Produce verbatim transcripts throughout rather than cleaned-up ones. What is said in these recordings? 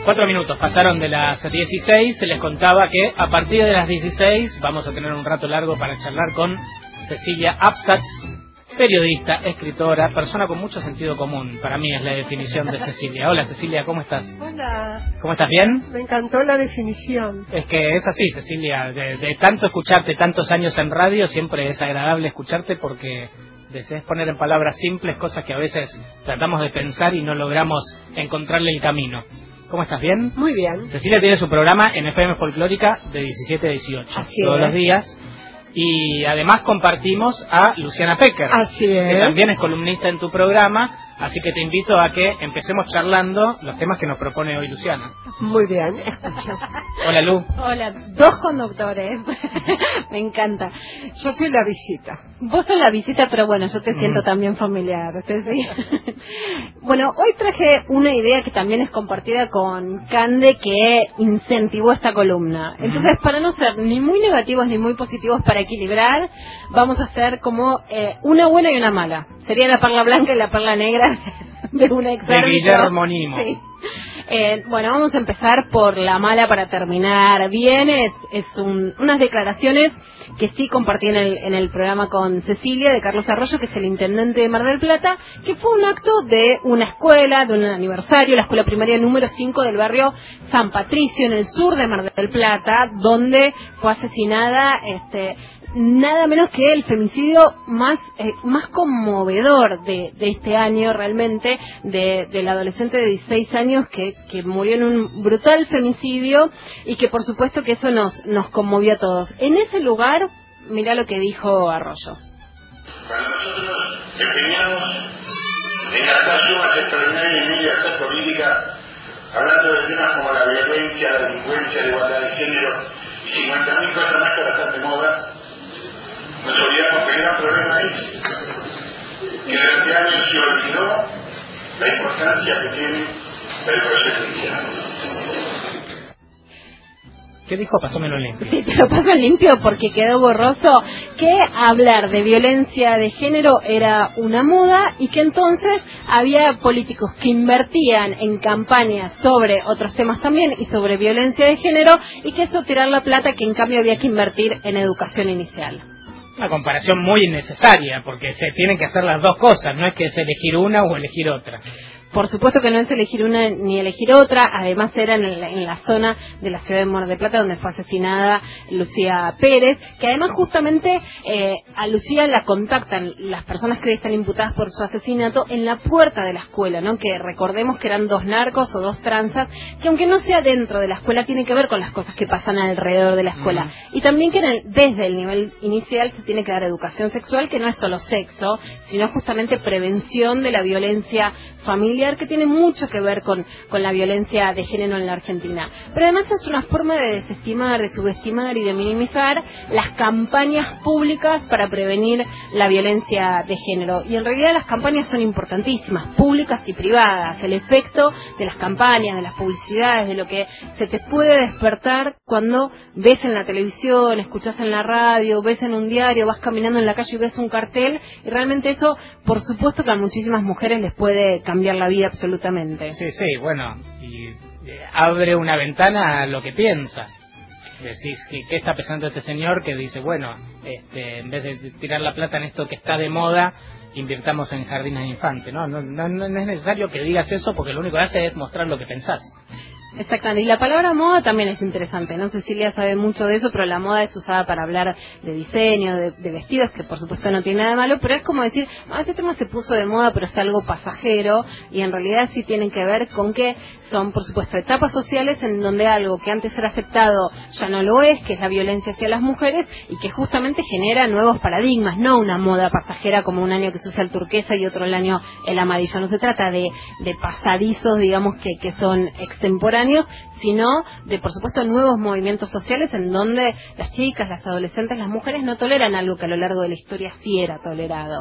Cuatro minutos pasaron de las dieciséis, se les contaba que a partir de las dieciséis vamos a tener un rato largo para charlar con Cecilia Absatz, periodista, escritora, persona con mucho sentido común. Para mí es la definición de Cecilia. Hola Cecilia, ¿cómo estás? Hola. ¿Cómo estás? ¿Bien? Me encantó la definición. Es que es así, Cecilia, de, de tanto escucharte tantos años en radio, siempre es agradable escucharte porque deseas poner en palabras simples cosas que a veces tratamos de pensar y no logramos encontrarle el camino. ¿Cómo estás? ¿Bien? Muy bien. Cecilia tiene su programa en F M Folclórica de diecisiete a dieciocho, Así todos es. los días. Y además compartimos a Luciana Pecker, Así es. que también es columnista en tu programa, así que te invito a que empecemos charlando los temas que nos propone hoy Luciana. Muy bien, escucha. Hola Lu. Hola, dos conductores. Me encanta. Yo soy la visita. Vos sos la visita, pero bueno, yo te Mm. siento también familiar. ¿Sí? Bueno, hoy traje una idea que también es compartida con Cande, que incentivó esta columna. Entonces, para no ser ni muy negativos ni muy positivos, para equilibrar, vamos a hacer como eh, una buena y una mala. Sería la perla blanca y la perla negra de una ex De Guillermo Nimo. Sí. Eh, bueno, vamos a empezar por la mala para terminar bien. Es, es un, unas declaraciones que sí compartí en el, en el programa con Cecilia, de Carlos Arroyo, que es el intendente de Mar del Plata, que fue un acto de una escuela, de un aniversario, la escuela primaria número cinco del barrio San Patricio, en el sur de Mar del Plata, donde fue asesinada este nada menos que el femicidio más eh, más conmovedor de, de este año realmente, de, del adolescente de dieciséis años que, que murió en un brutal femicidio, y que por supuesto que eso nos nos conmovió a todos. En ese lugar, mirá lo que dijo Arroyo. Cuando nosotros empeñamos en gastar sumas extraordinarias en ir a hacer política, hablando de temas como la violencia, la delincuencia, la igualdad de género y cincuenta mil cosas más que ahora están de moda, nos olvidamos que el gran problema es que durante años se olvidó la importancia que tiene el proceso inicial. ¿Qué dijo? Pásamelo limpio. Sí, te lo paso limpio porque quedó borroso. Que hablar de violencia de género era una moda, y que entonces había políticos que invertían en campañas sobre otros temas también y sobre violencia de género, y que eso tirar la plata que en cambio había que invertir en educación inicial. Una comparación muy innecesaria, porque se tienen que hacer las dos cosas, no es que es elegir una o elegir otra. Por supuesto que no es elegir una ni elegir otra. Además era en la, en la zona de la ciudad de Mar del Plata donde fue asesinada Lucía Pérez, que además justamente eh, a Lucía la contactan las personas que hoy están imputadas por su asesinato en la puerta de la escuela, ¿no? Que recordemos que eran dos narcos o dos tranzas, que aunque no sea dentro de la escuela, tiene que ver con las cosas que pasan alrededor de la escuela. Mm. Y también que en el, desde el nivel inicial se tiene que dar educación sexual, que no es solo sexo, sino justamente prevención de la violencia familiar, que tiene mucho que ver con, con la violencia de género en la Argentina. Pero además es una forma de desestimar, de subestimar y de minimizar las campañas públicas para prevenir la violencia de género. Y en realidad las campañas son importantísimas, públicas y privadas. El efecto de las campañas, de las publicidades, de lo que se te puede despertar cuando ves en la televisión, escuchas en la radio, ves en un diario, vas caminando en la calle y ves un cartel, y realmente eso, por supuesto que a muchísimas mujeres les puede cambiar la vida absolutamente. Sí, sí, bueno, y eh, abre una ventana a lo que piensa. Decís, que ¿qué está pensando este señor que dice, bueno, este, en vez de tirar la plata en esto que está de moda, invirtamos en jardines de infantes? No, no, no, no es necesario que digas eso, porque lo único que hace es mostrar lo que pensás. Exactamente, y la palabra moda también es interesante, ¿no? Cecilia sabe mucho de eso, pero la moda es usada para hablar de diseño, de, de vestidos, que por supuesto no tiene nada de malo, pero es como decir, ah, este tema se puso de moda, pero es algo pasajero, y en realidad sí tienen que ver con que son, por supuesto, etapas sociales en donde algo que antes era aceptado ya no lo es, que es la violencia hacia las mujeres, y que justamente genera nuevos paradigmas, no una moda pasajera como un año que se usa el turquesa y otro el año el amarillo. No se trata de, de pasadizos, digamos, que, que son extemporáneos, sino de, por supuesto, nuevos movimientos sociales en donde las chicas, las adolescentes, las mujeres no toleran algo que a lo largo de la historia sí era tolerado.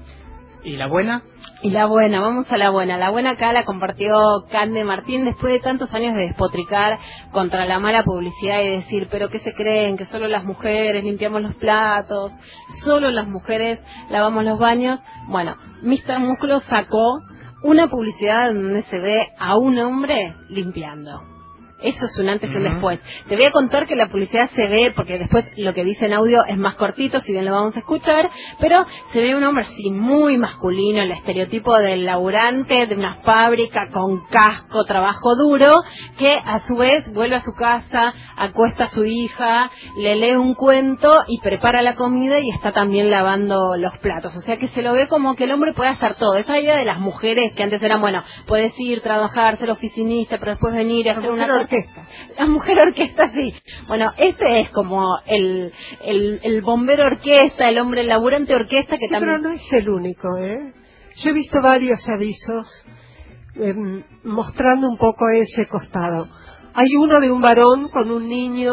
¿Y la buena? Y la buena, vamos a la buena. La buena acá la compartió Cande Martín después de tantos años de despotricar contra la mala publicidad y decir, pero ¿qué se creen? Que solo las mujeres limpiamos los platos, solo las mujeres lavamos los baños. Bueno, míster Músculo sacó una publicidad donde se ve a un hombre limpiando. Eso es un antes y un después. Te voy a contar que la publicidad se ve, porque después lo que dice en audio es más cortito, si bien lo vamos a escuchar, pero se ve un hombre sí muy masculino, el estereotipo del laburante de una fábrica con casco, trabajo duro, que a su vez vuelve a su casa, acuesta a su hija, le lee un cuento y prepara la comida y está también lavando los platos. O sea que se lo ve como que el hombre puede hacer todo. Esa idea de las mujeres que antes eran, bueno, puedes ir, trabajar, ser oficinista, pero después venir y hacer una orquesta. La mujer orquesta, sí. Bueno, este es como el, el, el bombero orquesta, el hombre laburante orquesta que sí, también... pero no es el único, ¿eh? Yo he visto varios avisos eh, mostrando un poco ese costado. Hay uno de un varón con un niño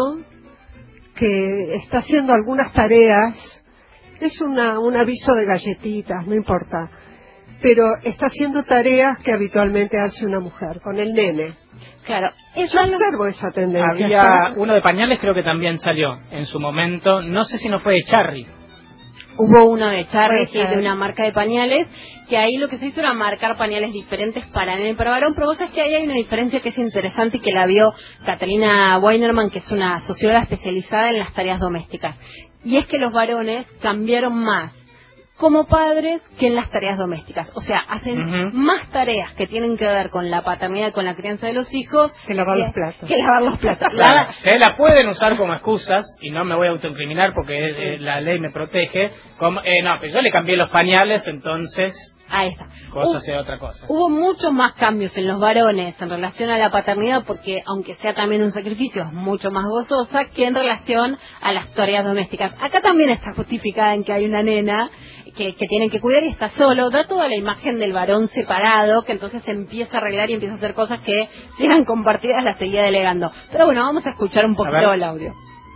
que está haciendo algunas tareas. Es una, un aviso de galletitas, no importa. Pero está haciendo tareas que habitualmente hace una mujer, con el nene. Claro, yo observo esa tendencia. Había uno de pañales, creo que también salió en su momento, no sé si no fue de Charry. Hubo uno de Charry, sí, de una marca de pañales, que ahí lo que se hizo era marcar pañales diferentes para nene y para varón, pero vos sabés que ahí hay una diferencia que es interesante y que la vio Catalina Weinerman, que es una socióloga especializada en las tareas domésticas. Y es que los varones cambiaron más como padres que en las tareas domésticas. O sea, hacen uh-huh. más tareas que tienen que ver con la paternidad, con la crianza de los hijos, que lavar que, los platos. Que lavar los platos. Claro. Ustedes la pueden usar como excusas, y no me voy a autoincriminar porque eh, la ley me protege. Como, eh, no, pero yo le cambié los pañales, entonces... Ahí está. Cosa sea otra cosa. Hubo muchos más cambios en los varones en relación a la paternidad, porque aunque sea también un sacrificio, es mucho más gozosa que en relación a las tareas domésticas. Acá también está justificada en que hay una nena que, que tienen que cuidar y está solo. Da toda la imagen del varón separado, que entonces se empieza a arreglar y empieza a hacer cosas que si eran compartidas las seguía delegando. Pero bueno, vamos a escuchar un poquito el audio.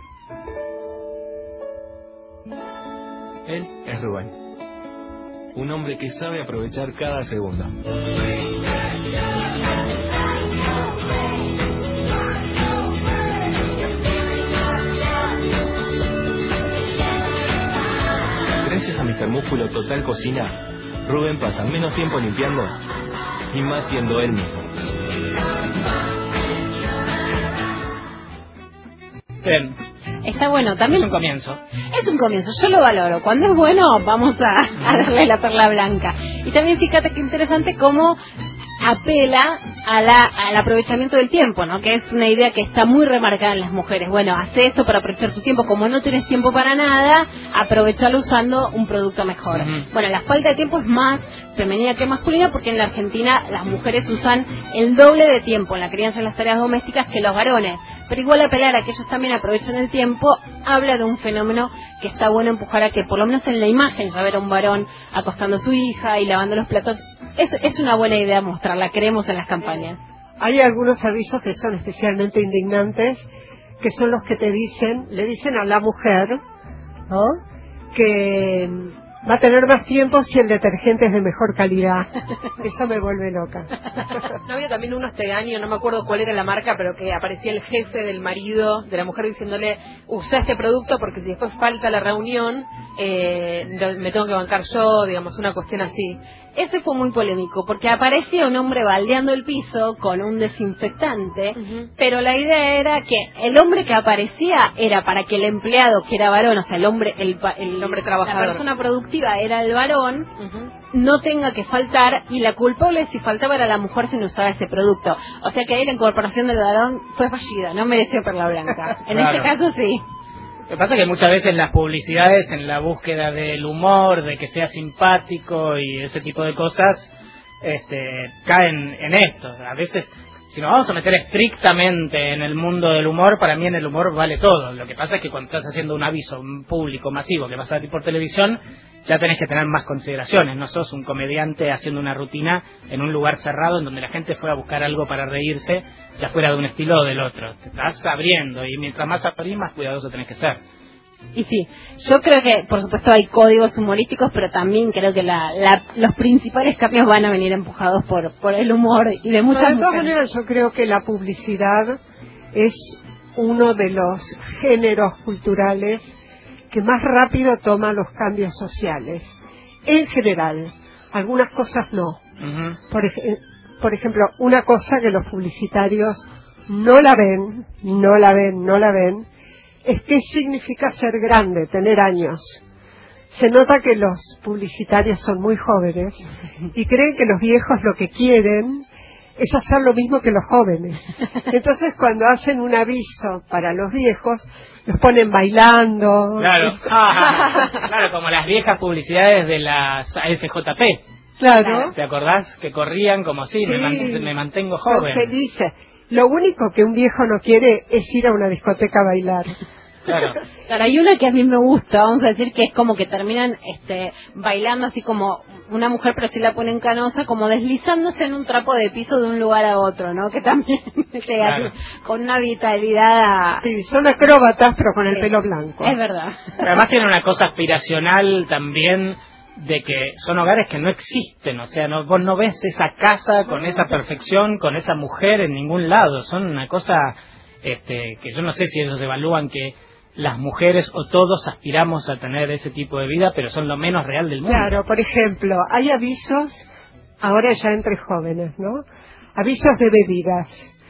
Él es Rubén, un hombre que sabe aprovechar cada segundo. Gracias a mister Músculo Total Cocina, Rubén pasa menos tiempo limpiando y más siendo él mismo. Bien. Está bueno, también... Es un comienzo. Es un comienzo, yo lo valoro. Cuando es bueno, vamos a, a darle la perla blanca. Y también fíjate qué interesante cómo apela a la, al aprovechamiento del tiempo, ¿no? Que es una idea que está muy remarcada en las mujeres. Bueno, hace esto para aprovechar tu tiempo. Como no tienes tiempo para nada, aprovechalo usando un producto mejor. Uh-huh. Bueno, la falta de tiempo es más femenina que masculina, porque en la Argentina las mujeres usan el doble de tiempo en la crianza y las tareas domésticas que los varones. Pero igual apelar a que ellos también aprovechen el tiempo habla de un fenómeno que está bueno empujar a que por lo menos en la imagen ya ver a un varón acostando a su hija y lavando los platos es, es una buena idea mostrarla, queremos en las campañas. Hay algunos avisos que son especialmente indignantes, que son los que te dicen, le dicen a la mujer, ¿no?, que va a tener más tiempo si el detergente es de mejor calidad. Eso me vuelve loca. No había también uno este año, no me acuerdo cuál era la marca, pero que aparecía el jefe del marido de la mujer diciéndole, usa este producto porque si después falta la reunión, eh, me tengo que bancar yo, digamos, una cuestión así. Ese fue muy polémico, porque aparecía un hombre baldeando el piso con un desinfectante, uh-huh. pero la idea era que el hombre que aparecía era para que el empleado, que era varón, o sea, el hombre, el, el, el hombre trabajador, la persona productiva era el varón, uh-huh. no tenga que faltar, y la culpable si faltaba era la mujer si no usaba ese producto. O sea que ahí la incorporación del varón fue fallida, no mereció perla blanca. En claro. este caso sí. Lo que pasa es que muchas veces las publicidades, en la búsqueda del humor, de que sea simpático y ese tipo de cosas, este, caen en esto. A veces, si nos vamos a meter estrictamente en el mundo del humor, para mí en el humor vale todo. Lo que pasa es que cuando estás haciendo un aviso un público masivo que vas a ver por televisión, ya tenés que tener más consideraciones. No sos un comediante haciendo una rutina en un lugar cerrado en donde la gente fue a buscar algo para reírse, ya fuera de un estilo o del otro. Te estás abriendo y mientras más abrís, más cuidadoso tenés que ser. Y sí, yo creo que por supuesto hay códigos humorísticos, pero también creo que la, la, los principales cambios van a venir empujados por, por el humor y de muchas no, de todas mujeres. maneras, yo creo que la publicidad es uno de los géneros culturales que más rápido toma los cambios sociales. En general, algunas cosas no, Uh-huh. Por, ej- por ejemplo, una cosa que los publicitarios no la ven, no la ven, no la ven, es qué significa ser grande, tener años. Se nota que los publicitarios son muy jóvenes y creen que los viejos lo que quieren es hacer lo mismo que los jóvenes. Entonces, cuando hacen un aviso para los viejos, los ponen bailando. Claro, claro, como las viejas publicidades de las A F J P. Claro. ¿Te acordás? Que corrían como si sí, me, man- me mantengo joven. Son felices. Lo único que un viejo no quiere es ir a una discoteca a bailar. Claro. Claro, hay una que a mí me gusta, vamos a decir que es como que terminan este bailando así como una mujer, pero si la ponen canosa, como deslizándose en un trapo de piso de un lugar a otro, ¿no? Que también que Claro. así, con una vitalidad. Sí, son acróbatas, pero con el Sí, pelo blanco. Es verdad. Además tiene una cosa aspiracional también de que son hogares que no existen, o sea, no, vos no ves esa casa con esa perfección, con esa mujer en ningún lado. Son una cosa este, que yo no sé si ellos evalúan que las mujeres o todos aspiramos a tener ese tipo de vida, pero son lo menos real del mundo. Claro, por ejemplo, hay avisos, ahora ya entre jóvenes, ¿no? Avisos de bebidas.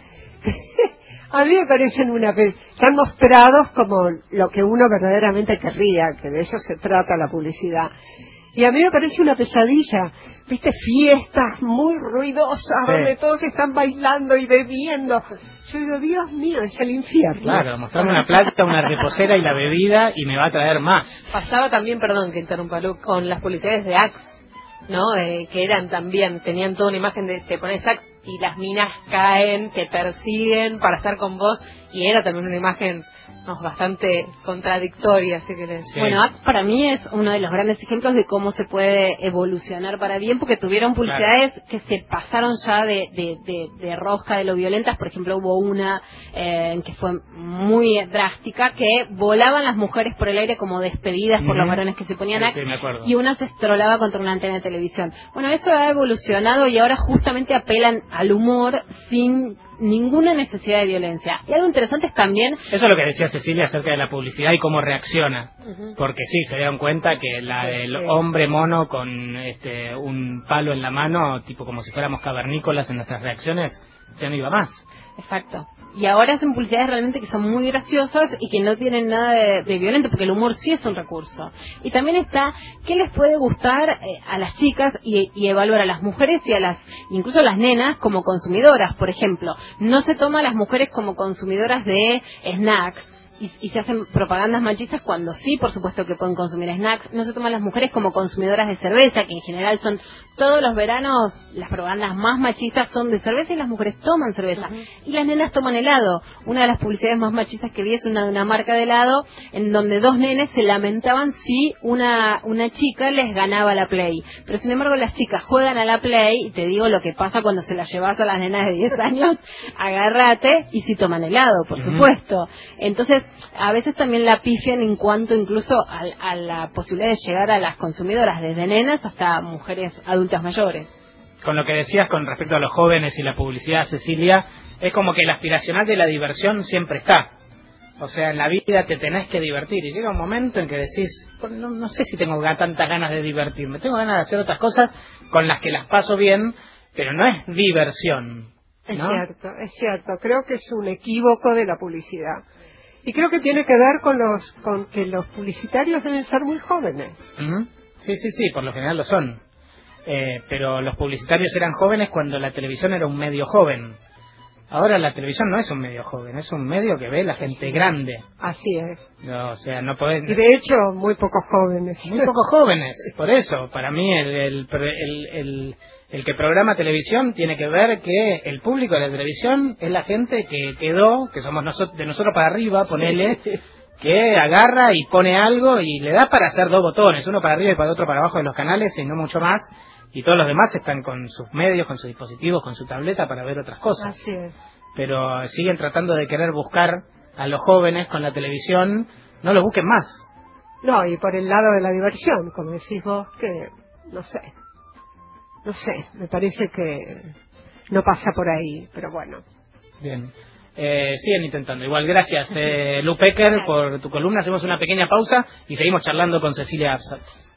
A mí me parecen una vez, están mostrados como lo que uno verdaderamente querría, que de eso se trata la publicidad. Y a mí me parece una pesadilla, viste, fiestas muy ruidosas, Sí. donde todos están bailando y bebiendo. Yo digo, Dios mío, es el infierno. Claro, mostrarme una playa, una reposera y la bebida y me va a traer más. Pasaba también, perdón que interrumpa, Lu, con las publicidades de Axe, ¿no? Eh, que eran también, tenían toda una imagen de te pones Axe y las minas caen, te persiguen para estar con vos, y era también una imagen no, bastante contradictoria, así que les... Sí. Bueno, Axe para mí es uno de los grandes ejemplos de cómo se puede evolucionar para bien, porque tuvieron publicidades claro. que se pasaron ya de, de, de, de rosca, de lo violentas. Por ejemplo, hubo una eh, que fue muy drástica, que volaban las mujeres por el aire como despedidas mm-hmm. por los varones que se ponían Axe, sí, me acuerdo. Y una se estrolaba contra una antena de televisión. Bueno, eso ha evolucionado y ahora justamente apelan al humor sin ninguna necesidad de violencia. Y algo interesante es también... Eso es lo que decía Cecilia acerca de la publicidad y cómo reacciona. Uh-huh. Porque sí, se dieron cuenta que la del sí. hombre mono con este un palo en la mano, tipo como si fuéramos cavernícolas en nuestras reacciones, ya no iba más. Exacto. Y ahora hacen publicidades realmente que son muy graciosas y que no tienen nada de, de violento, porque el humor sí es un recurso. Y también está qué les puede gustar eh, a las chicas y, y evaluar a las mujeres y a las, incluso a las nenas como consumidoras. Por ejemplo, no se toma a las mujeres como consumidoras de snacks. Y, y se hacen propagandas machistas cuando sí, por supuesto que pueden consumir snacks. No se toman las mujeres como consumidoras de cerveza, que en general son todos los veranos, las propagandas más machistas son de cerveza y las mujeres toman cerveza. Uh-huh. Y las nenas toman helado. Una de las publicidades más machistas que vi es una de una marca de helado en donde dos nenes se lamentaban si una, una chica les ganaba la Play. Pero sin embargo las chicas juegan a la Play, y te digo lo que pasa cuando se las llevas a las nenas de diez años, agárrate, y si toman helado, por uh-huh. supuesto. Entonces, a veces también la pifian en cuanto incluso a, a la posibilidad de llegar a las consumidoras, desde nenas hasta mujeres adultas mayores. Con lo que decías con respecto a los jóvenes y la publicidad, Cecilia, es como que el aspiracional de la diversión siempre está. O sea, en la vida te tenés que divertir y llega un momento en que decís, no, no sé si tengo tantas ganas de divertirme, tengo ganas de hacer otras cosas con las que las paso bien, pero no es diversión, ¿no? Es cierto, es cierto. Creo que es un equívoco de la publicidad. Y creo que tiene que ver con los con que los publicitarios deben ser muy jóvenes. Uh-huh. Sí, sí, sí, por lo general lo son. Eh, pero los publicitarios eran jóvenes cuando la televisión era un medio joven. Ahora la televisión no es un medio joven, es un medio que ve la gente sí. grande. Así es. No, o sea, no podés... Y de hecho, muy pocos jóvenes. Muy pocos jóvenes, por eso. Para mí el, el, el, el, el que programa televisión tiene que ver que el público de la televisión es la gente que quedó, que somos nosotros, de nosotros para arriba, ponele, sí. que agarra y pone algo y le da para hacer dos botones, uno para arriba y para otro para abajo de los canales y no mucho más. Y todos los demás están con sus medios, con sus dispositivos, con su tableta para ver otras cosas. Así es. Pero siguen tratando de querer buscar a los jóvenes con la televisión, no los busquen más. No, y por el lado de la diversión, como decís vos, que no sé, no sé, me parece que no pasa por ahí, pero bueno. Bien, eh, siguen intentando. Igual, gracias eh, Lu Pecker por tu columna. Hacemos una pequeña pausa y seguimos charlando con Cecilia Absatz.